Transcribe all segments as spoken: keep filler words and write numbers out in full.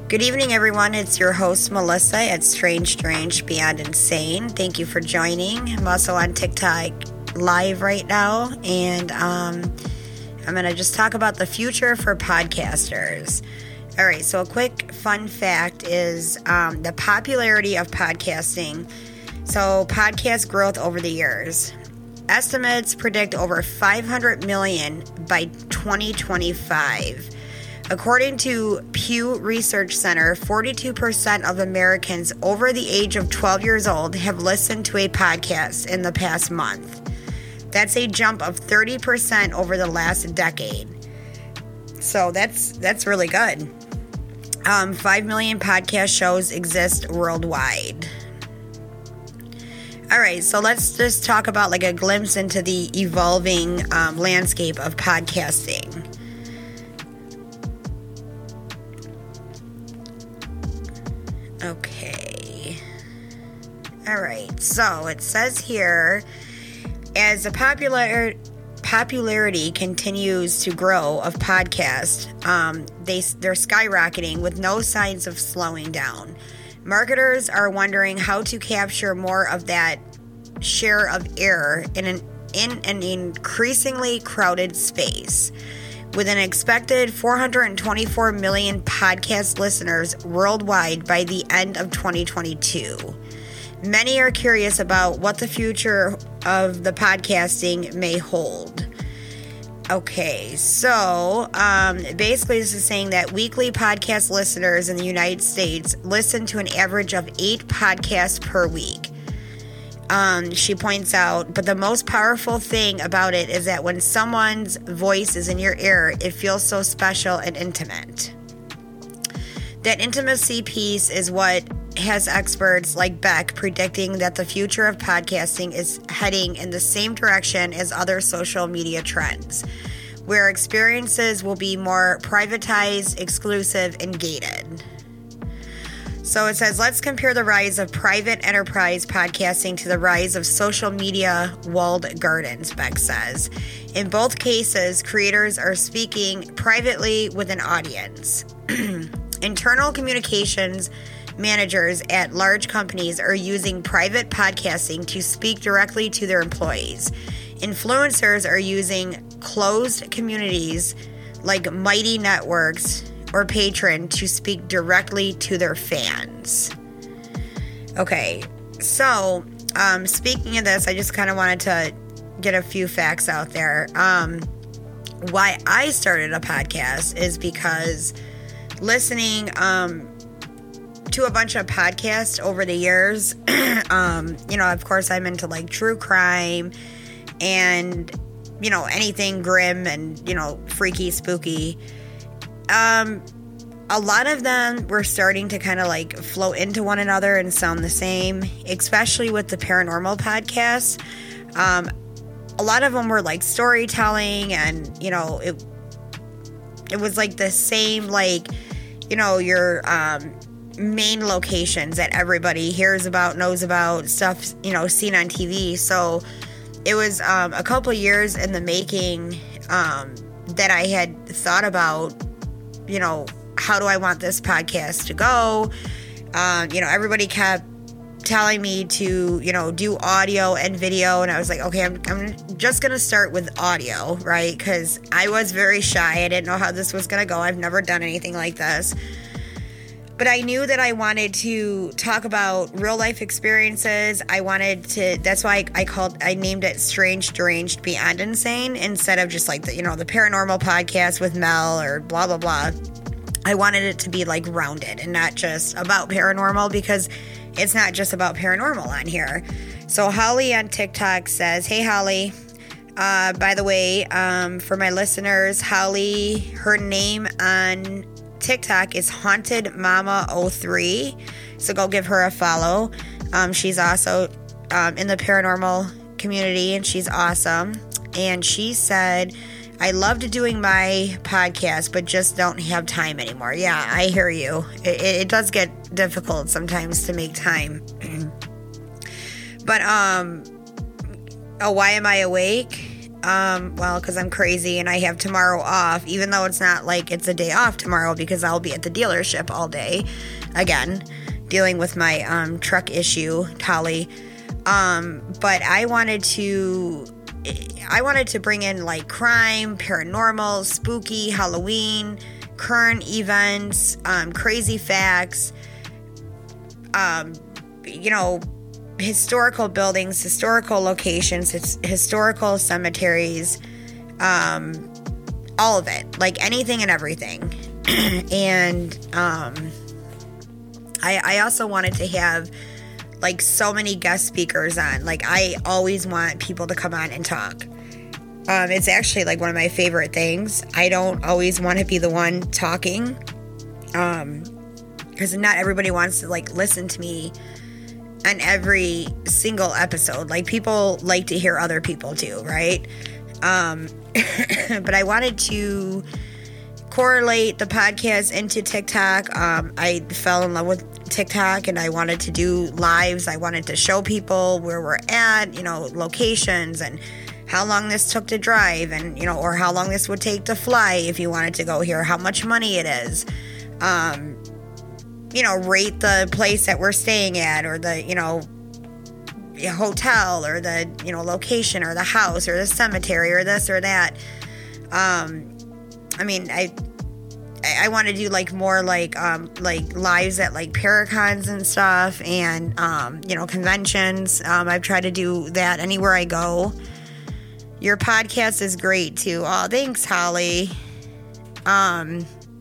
Good evening, everyone. It's your host, Melissa, at Strange Strange Beyond Insane. Thank you for joining. I'm also on TikTok live right now, and um, I'm going to just talk about the future for podcasters. All right, so a quick fun fact is um, the popularity of podcasting. So podcast growth over the years. Estimates predict over five hundred million by twenty twenty-five. According to Pew Research Center, forty-two percent of Americans over the age of twelve years old have listened to a podcast in the past month. That's a jump of thirty percent over the last decade. So that's that's really good. Um, five million podcast shows exist worldwide. All right, so let's just talk about like a glimpse into the evolving um, landscape of podcasting. Okay. All right. So it says here, as the popular popularity continues to grow of podcasts, um, they they're skyrocketing with no signs of slowing down. Marketers are wondering how to capture more of that share of air in an in an increasingly crowded space. With an expected four hundred twenty-four million podcast listeners worldwide by the end of twenty twenty-two. Many are curious about what the future of the podcasting may hold. Okay, so um, basically this is saying that weekly podcast listeners in the United States listen to an average of eight podcasts per week. Um, she points out, but the most powerful thing about it is that when someone's voice is in your ear, it feels so special and intimate. That intimacy piece is what has experts like Beck predicting that the future of podcasting is heading in the same direction as other social media trends, where experiences will be more privatized, exclusive, and gated. So it says, let's compare the rise of private enterprise podcasting to the rise of social media walled gardens, Beck says. In both cases, creators are speaking privately with an audience. Internal communications managers at large companies are using private podcasting to speak directly to their employees. Influencers are using closed communities like Mighty Networks or Patreon to speak directly to their fans. Okay, so um, speaking of this, I just kind of wanted to get a few facts out there. Um, why I started a podcast is because listening um, to a bunch of podcasts over the years, um, you know, of course I'm into like true crime and, you know, anything grim and, you know, freaky, spooky. Um, a lot of them were starting to kind of like flow into one another and sound the same, especially with the paranormal podcasts. Um, a lot of them were like storytelling and, you know, it, it was like the same, like, you know, your, um, main locations that everybody hears about, knows about, stuff, you know, seen on T V. So it was, um, a couple years in the making, um, that I had thought about, you know, how do I want this podcast to go? Um, you know, everybody kept telling me to, you know, do audio and video. And I was like, okay, I'm, I'm just going to start with audio, right? Because I was very shy. I didn't know how this was going to go. I've never done anything like this. But I knew that I wanted to talk about real life experiences. I wanted to, that's why I, I called, I named it Strange Deranged Beyond Insane instead of just like the, you know, the paranormal podcast with Mel or blah, blah, blah. I wanted it to be like rounded and not just about paranormal because it's not just about paranormal on here. So Holly on TikTok says, hey, Holly, uh, by the way, um, for my listeners, Holly, her name on TikTok is Haunted Mama oh three, so go give her a follow. Um, she's also um, in the paranormal community, and she's awesome. And she said, I loved doing my podcast, but just don't have time anymore. Yeah, I hear you. It, it does get difficult sometimes to make time. But, um, oh, why am I awake? Um, well, because I'm crazy and I have tomorrow off, even though it's not like it's a day off tomorrow because I'll be at the dealership all day, again, dealing with my um, truck issue, Holly. Um, but I wanted to, I wanted to bring in like crime, paranormal, spooky, Halloween, current events, um, crazy facts, um, you know, historical buildings, historical locations, his, historical cemeteries, um, all of it, like anything and everything. And um, I, I also wanted to have like so many guest speakers on. Like I always want people to come on and talk. Um, it's actually like one of my favorite things. I don't always want to be the one talking, um, because not everybody wants to like listen to me on every single episode. Like people like to hear other people too, right? Um, but I wanted to correlate the podcast into TikTok. Um, I fell in love with TikTok and I wanted to do lives. I wanted to show people where we're at, you know, locations and how long this took to drive and, you know, or how long this would take to fly if you wanted to go here, how much money it is. Um, you know, rate the place that we're staying at or the, you know, hotel or the, you know, location or the house or the cemetery or this or that. Um, I mean, I, I want to do like more like, um, like lives at like Paracons and stuff and, um, you know, conventions. Um, I've tried to do that anywhere I go. Your podcast is great too. Oh, thanks, Holly. Um,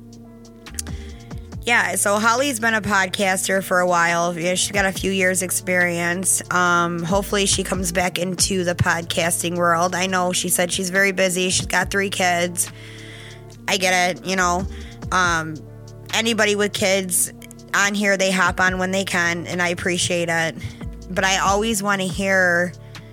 yeah, so Holly's been a podcaster for a while. Yeah, she's got a few years experience. Um, hopefully she comes back into the podcasting world. I know she said she's very busy. She's got three kids. I get it, you know. Um, anybody with kids on here, they hop on when they can, and I appreciate it. But I always want to hear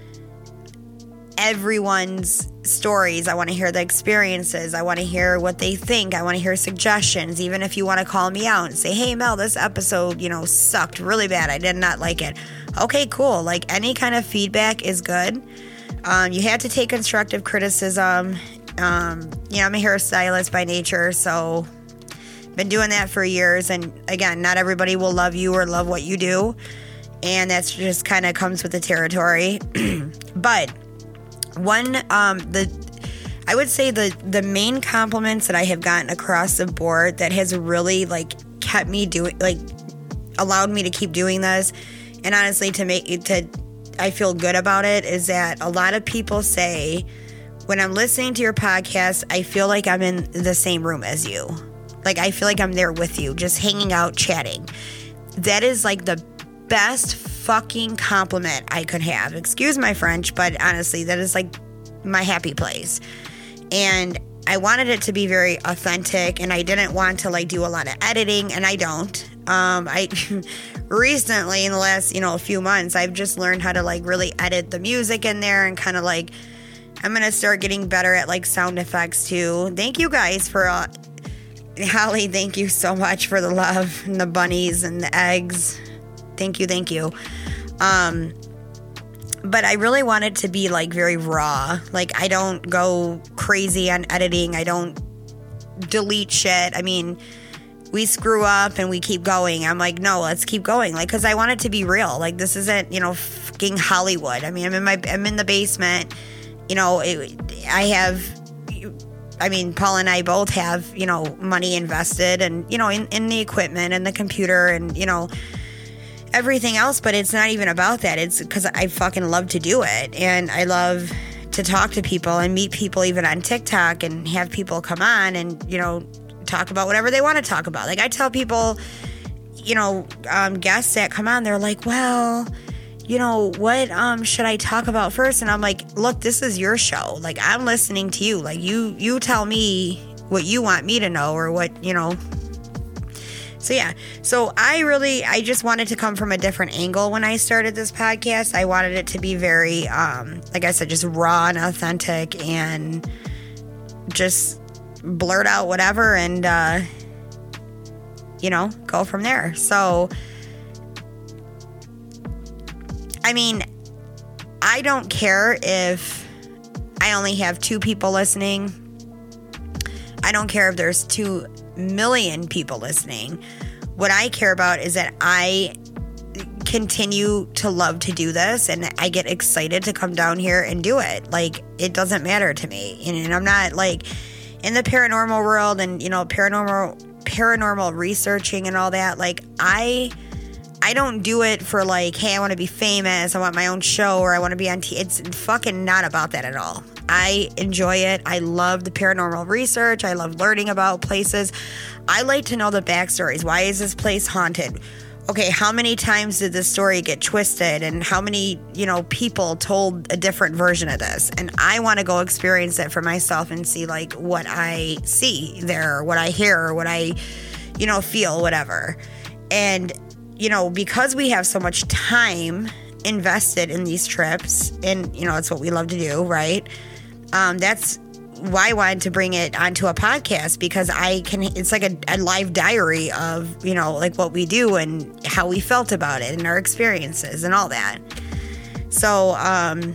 everyone's stories. I want to hear the experiences. I want to hear what they think. I want to hear suggestions. Even if you want to call me out and say, hey, Mel, this episode, you know, sucked really bad. I did not like it. Okay, cool. Like any kind of feedback is good. Um, you have to take constructive criticism. Um, you know, I'm a hairstylist by nature, so been doing that for years. And again, not everybody will love you or love what you do. And that's just kind of comes with the territory. But One, um, the, I would say the, the main compliments that I have gotten across the board that has really, like, kept me doing, like, allowed me to keep doing this, and honestly, to make it, to, I feel good about it, is that a lot of people say, when I'm listening to your podcast, I feel like I'm in the same room as you. Like, I feel like I'm there with you, just hanging out, chatting. That is, like, the best fucking compliment I could have. Excuse my French, but honestly, that is like my happy place. And I wanted it to be very authentic, and I didn't want to like do a lot of editing, and I don't. Um, I recently, in the last, you know, a few months, I've just learned how to like really edit the music in there and kind of like, I'm going to start getting better at like sound effects too. Thank you guys for, uh, Holly, thank you so much for the love and the bunnies and the eggs. Thank you, thank you. Um, but I really want it to be like very raw. Like I don't go crazy on editing. I don't delete shit. I mean, we screw up and we keep going. I'm like, no, let's keep going. Like, cause I want it to be real. Like this isn't, you know, fucking Hollywood. I mean, I'm in my, I'm in the basement. You know, it, I have. I mean, Paul and I both have, you know, money invested and, you know, in, in the equipment and the computer and, you know, everything else, but it's not even about that. It's because I fucking love to do it, and I love to talk to people and meet people even on TikTok and have people come on and, you know, talk about whatever they want to talk about. Like I tell people, you know, um, guests that come on, they're like, well, you know, what um, should I talk about first? And I'm like, look, this is your show. Like I'm listening to you. Like you, you tell me what you want me to know or what, you know. So yeah, so I really, I just wanted to come from a different angle when I started this podcast. I wanted it to be very, um, like I said, just raw and authentic and just blurt out whatever and, uh, you know, go from there. So, I mean, I don't care if I only have two people listening. I don't care if there's two million people listening. What I care about is that I continue to love to do this, and I get excited to come down here and do it. Like, it doesn't matter to me. And I'm not like in the paranormal world and, you know, paranormal paranormal researching and all that. Like, I I don't do it for like, hey, I want to be famous, I want my own show, or I want to be on T V. It's fucking not about that at all. I enjoy it. I love the paranormal research. I love learning about places. I like to know the backstories. Why is this place haunted? Okay, how many times did this story get twisted, and how many, you know, people told a different version of this? And I want to go experience it for myself and see like what I see there, or what I hear, or what I, you know, feel, whatever. And, you know, because we have so much time invested in these trips, and, you know, it's what we love to do, right? Um, that's why I wanted to bring it onto a podcast, because I can, it's like a, a live diary of, you know, like what we do and how we felt about it and our experiences and all that. So, um,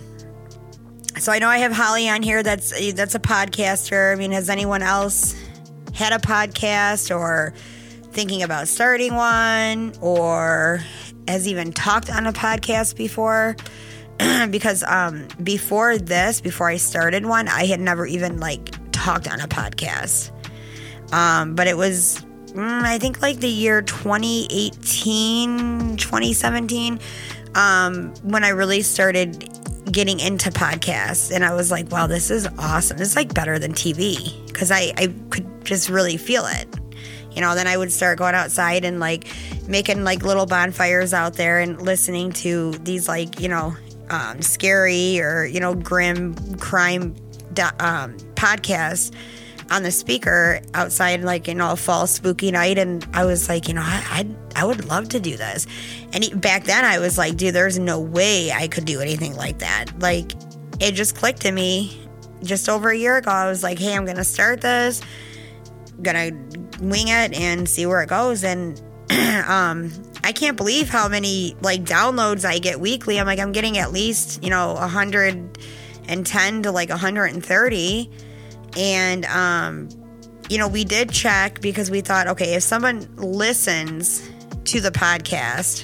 so I know I have Holly on here. That's, that's a podcaster. I mean, has anyone else had a podcast or thinking about starting one, or has even talked on a podcast before? Because um, before this, before I started one, I had never even like talked on a podcast. Um, but it was, mm, I think like the year twenty eighteen, twenty seventeen, um, when I really started getting into podcasts. And I was like, wow, this is awesome. This is like better than T V, because I, I could just really feel it. You know, then I would start going outside and like making like little bonfires out there and listening to these like, you know, Um, scary or, you know, grim crime do- um, podcast on the speaker outside, like, you know, a fall spooky night. And I was like, you know, I I'd, I would love to do this. And he, back then I was like, dude, there's no way I could do anything like that. Like, it just clicked to me just over a year ago. I was like, hey, I'm going to start this, going to wing it and see where it goes. And um I can't believe how many like downloads I get weekly. I'm like, I'm getting at least, you know, one hundred ten to like one hundred thirty. And, um, you know, we did check because we thought, okay, if someone listens to the podcast,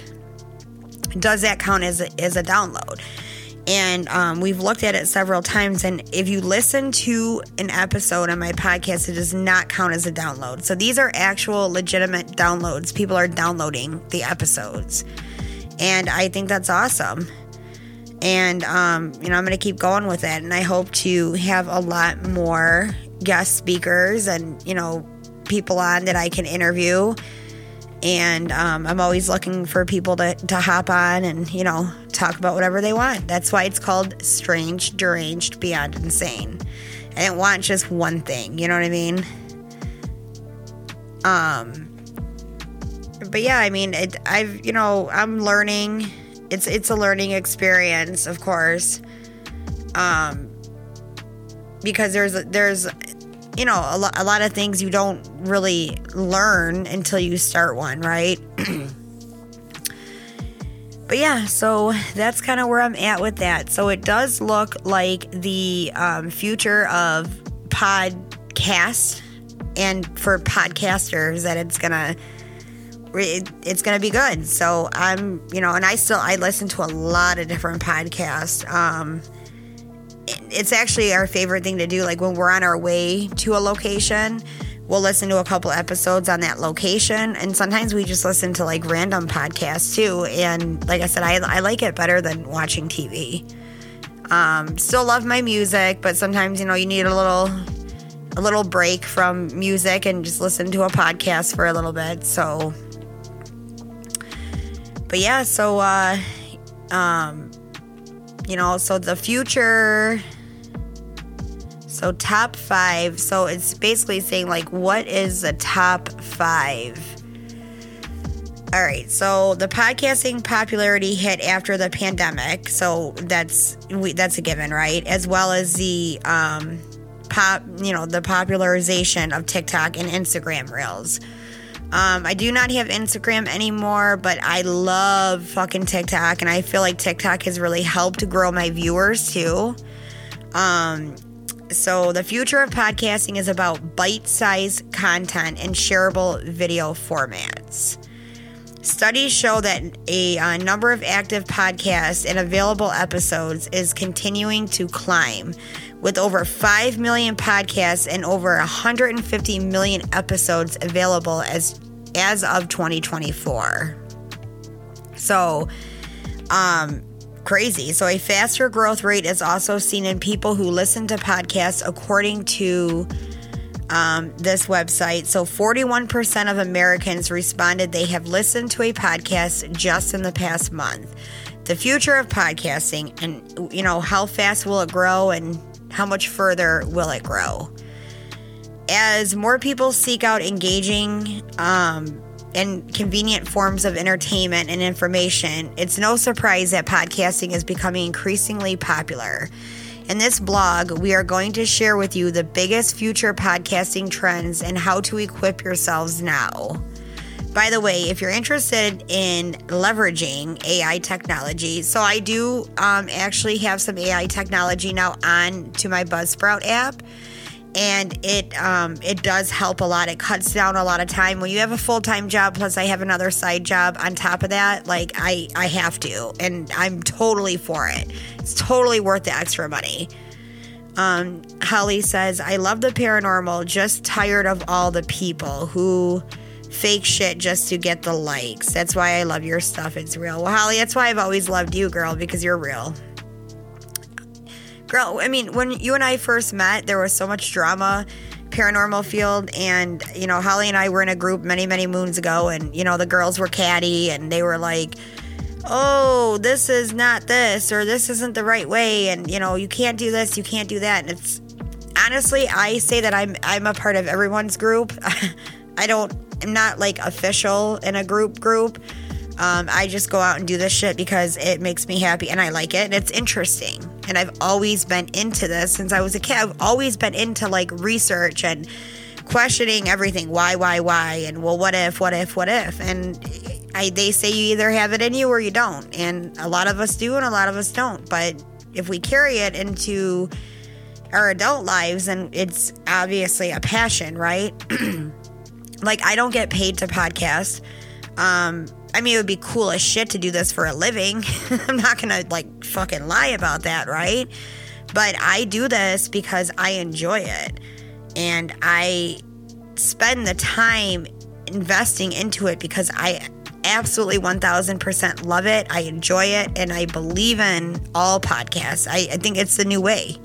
does that count as a, as a download? And um, we've looked at it several times. And if you listen to an episode on my podcast, it does not count as a download. So these are actual legitimate downloads. People are downloading the episodes. And I think that's awesome. And, um, you know, I'm going to keep going with it. And I hope to have a lot more guest speakers and, you know, people on that I can interview. And um, I'm always looking for people to, to hop on and, you know, talk about whatever they want. That's why it's called Strange, Deranged, Beyond Insane. I didn't want just one thing, you know what I mean? Um, but yeah, I mean, it, I've, you know, I'm learning. It's it's a learning experience, of course. Um, because there's there's. you know, a, lo- a lot of things you don't really learn until you start one, right? But yeah, so that's kind of where I'm at with that. So it does look like the um, future of podcast and for podcasters that it's gonna it, it's gonna be good. So I'm, you know, and I still I listen to a lot of different podcasts. Um, It's actually our favorite thing to do. Like when we're on our way to a location, we'll listen to a couple episodes on that location. And sometimes we just listen to like random podcasts too. And like I said, I, I like it better than watching T V. Um, still love my music, but sometimes, you know, you need a little, a little break from music and just listen to a podcast for a little bit. So, but yeah, so, uh, um, you know, so the future, so top five, so it's basically saying, like, what is the top five? All right, so the podcasting popularity hit after the pandemic, so that's we, that's a given, right? As well as the, um, pop, you know, the popularization of TikTok and Instagram Reels. Um, I do not have Instagram anymore, but I love fucking TikTok, and I feel like TikTok has really helped grow my viewers too. Um, so the future of podcasting is about bite-sized content and shareable video formats. Studies show that a, a number of active podcasts and available episodes is continuing to climb, with over five million podcasts and over one hundred fifty million episodes available as as of twenty twenty-four. So, um, crazy. So a faster growth rate is also seen in people who listen to podcasts, according to um, this website. So forty-one percent of Americans responded they have listened to a podcast just in the past month. The future of podcasting, and, you know, how fast will it grow and how much further will it grow? As more people seek out engaging, um, and convenient forms of entertainment and information, it's no surprise that podcasting is becoming increasingly popular. In this blog, we are going to share with you the biggest future podcasting trends and how to equip yourselves now. By the way, if you're interested in leveraging A I technology, so I do um, actually have some A I technology now on to my Buzzsprout app. And it um, it does help a lot. It cuts down a lot of time. When you have a full-time job, plus I have another side job on top of that, like I, I have to. And I'm totally for it. It's totally worth the extra money. Um, Holly says, I love the paranormal, just tired of all the people who fake shit just to get the likes. That's why I love your stuff. It's real. Well, Holly, that's why I've always loved you, girl, because you're real. Girl, I mean, when you and I first met, there was so much drama, paranormal field, and, you know, Holly and I were in a group many, many moons ago, and, you know, the girls were catty, and they were like, oh, this is not this, or this isn't the right way, and, you know, you can't do this, you can't do that, and it's, honestly, I say that I'm, I'm a part of everyone's group. I don't, I'm not, like, official in a group group. Um, I just go out and do this shit because it makes me happy and I like it and it's interesting. And I've always been into this since I was a kid. I've always been into like research and questioning everything. Why, why, why? And well, what if, what if, what if? And I, they say you either have it in you or you don't. And a lot of us do and a lot of us don't. But if we carry it into our adult lives, then it's obviously a passion, right? Like, I don't get paid to podcast. Um, I mean, it would be cool as shit to do this for a living. I'm not going to, like, fucking lie about that, right? But I do this because I enjoy it. And I spend the time investing into it because I absolutely one thousand percent love it. I enjoy it. And I believe in all podcasts. I, I think it's the new way.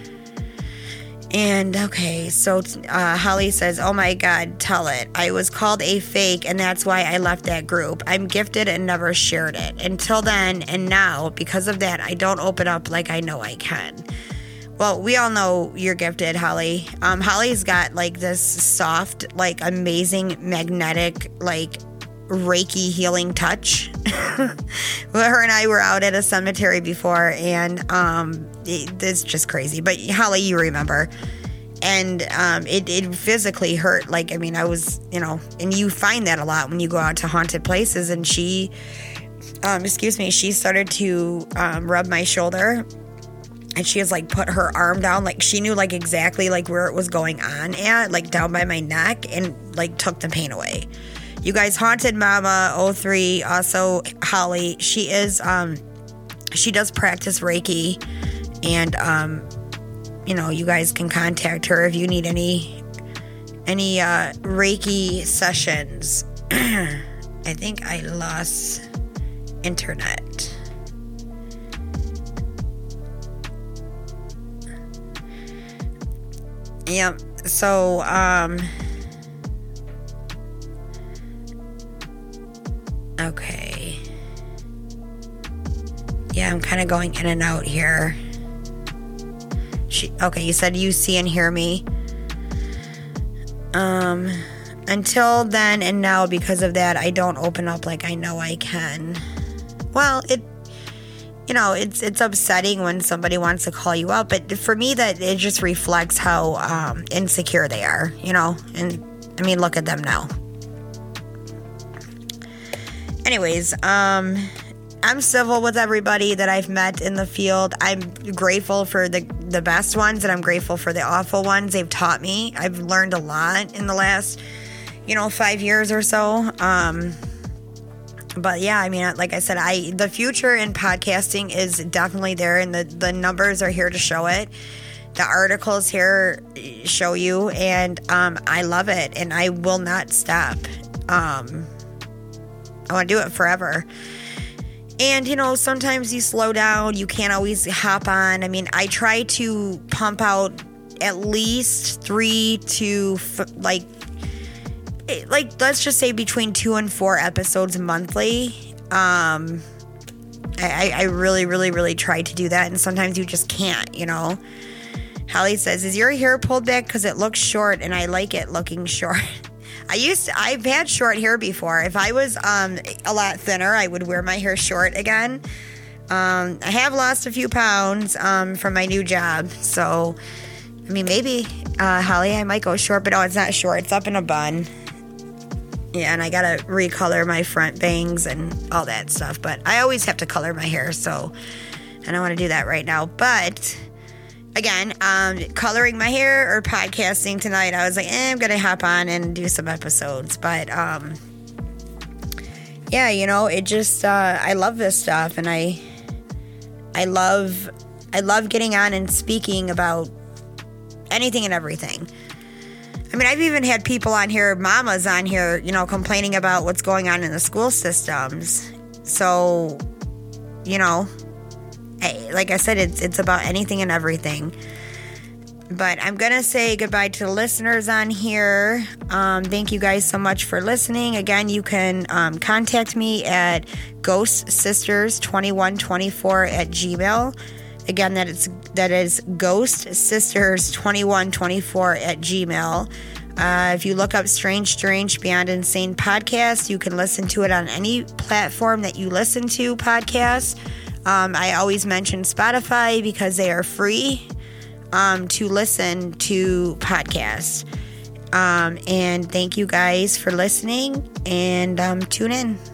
And, okay, so uh, Holly says, oh my God, tell it. I was called a fake, and that's why I left that group. I'm gifted and never shared it. Until then, and now, because of that, I don't open up like I know I can. Well, we all know you're gifted, Holly. Um, Holly's got, like, this soft, like, amazing, magnetic, like, Reiki healing touch. Well, her and I were out at a cemetery before, and um, it, it's just crazy. But Holly, you remember, and um, it it physically hurt. Like, I mean, I was, you know, and you find that a lot when you go out to haunted places. And she, um, excuse me, she started to um, rub my shoulder, and she has like put her arm down, like she knew like exactly like where it was going on at, like down by my neck, and like took the pain away. You guys, Haunted Mama oh three, also Holly, she is, um, she does practice Reiki, and, um, you know, you guys can contact her if you need any, any, uh, Reiki sessions. I think I lost internet. Yep, so, um... okay. Yeah, I'm kind of going in and out here. She, okay, you said you see and hear me. Um, until then and now, because of that, I don't open up like I know I can. Well, it, you know, it's it's upsetting when somebody wants to call you out, but for me, that it just reflects how um, insecure they are, you know. And I mean, look at them now. Anyways, um, I'm civil with everybody that I've met in the field. I'm grateful for the, the best ones, and I'm grateful for the awful ones. They've taught me. I've learned a lot in the last, you know, five years or so. Um, but yeah, I mean, like I said, I the future in podcasting is definitely there, and the, the numbers are here to show it. The articles here show you, and um, I love it, and I will not stop. Um, I want to do it forever. And, you know, sometimes you slow down. You can't always hop on. I mean, I try to pump out at least three to, like, like let's just say between two and four episodes monthly. Um, I, I really, really, really try to do that, and sometimes you just can't, you know. Holly says, is your hair pulled back because it looks short, and I like it looking short? I used to, I've had short hair before. If I was um, a lot thinner, I would wear my hair short again. Um, I have lost a few pounds um, from my new job. So, I mean, maybe, uh, Holly, I might go short, but no, it's not short. It's up in a bun. Yeah, and I got to recolor my front bangs and all that stuff. But I always have to color my hair, so I don't want to do that right now. But again, um, coloring my hair or podcasting tonight, I was like, eh, I'm going to hop on and do some episodes. But, um, yeah, you know, it just, uh, I love this stuff. And I, I love, I love getting on and speaking about anything and everything. I mean, I've even had people on here, mamas on here, you know, complaining about what's going on in the school systems. So, you know, like I said, it's it's about anything and everything. But I'm going to say goodbye to the listeners on here. Um, thank you guys so much for listening. Again, you can um, contact me at ghost sisters twenty-one twenty-four at gmail. Again, that is, that is ghost sisters twenty-one twenty-four at gmail. Uh, if you look up Strange Strange Beyond Insane podcast, you can listen to it on any platform that you listen to podcasts. Um, I always mention Spotify because they are free um, to listen to podcasts. Um, and thank you guys for listening, and um, tune in.